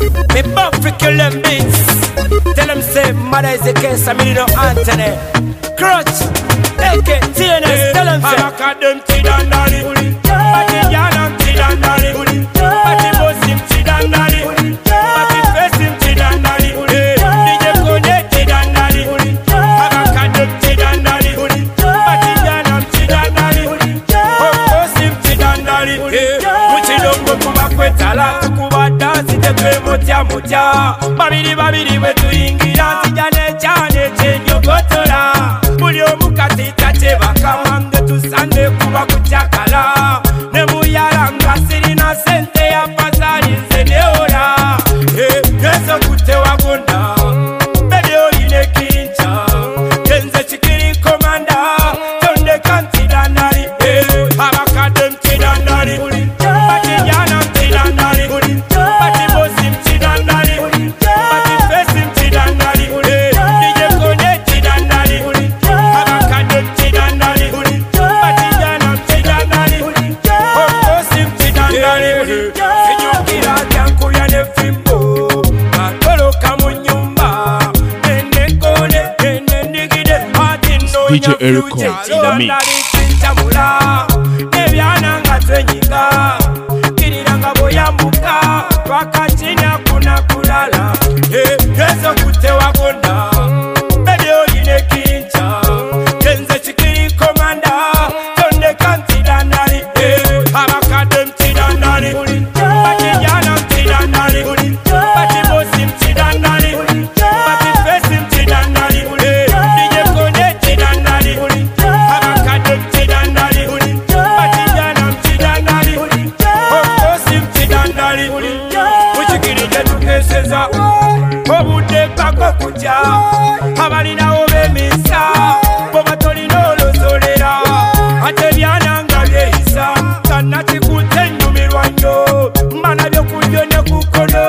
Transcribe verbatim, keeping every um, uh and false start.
Me bump for kill them beats. Tell them say mother is the case, I mean no Anthony. Crutch, take it, T N S, tell them say I got them T and Dolly. Party yarn and T and Dolly. Party boss him T and Dolly. Party face him T and Dolly. D J Kone T and Dolly. I got them T and Dolly. Party yarn and T and Dolly. Boss him T and Dolly. Muchi dongo kuma kwetala tukuba dance tekwe motia motia. Babidi babidi wetu ingira tijane chane chenyo gotola. Mulio mukati tate bakamande tusande kuba kuchakala. Nemu yaranga sirina sente ya pasari nzeneola. Eh, yeso kute wagonda. Bebe oine kincha. Kenze chikiri komanda. Tonde kanti danari. Eh, abakadem tidandari. Bati yana tidandari. Bati bosim tidandari. Bati fesim tidandari. Eh, nije kone tidandari. Abakadem tidandari. Bati yana tidandari. Bosim tidandari. Kinyukira kyanku ya nefimbo. Matolo kamunyumba. Nene kone, nene nigide. Atino D J Erico in the mix. Chintamula. Nebyana nga twenyika. Kirira nga boyambuka. Twakachinya kuna kulala. Eh, yeso kute wagonda. Bebe oyine kincha. Kenze chikiri komanda. Tonde kanti dandari. Eh, abakadem tidandari. Bati yana tidandari. Bati bosim tidandari. Bati fesim tidandari. Eh, nije kone tidandari. Abakadem tidandari. Bati yana tidandari. Bosim tidandari. Uchikiri jetu keseza. Obude kako kuja. Abalina obe misa. Boba tolino lozolera. Ate byana nga byeyisa. Tanati kute nyumirwa nnyo. Mbana byokulyo ne kukono.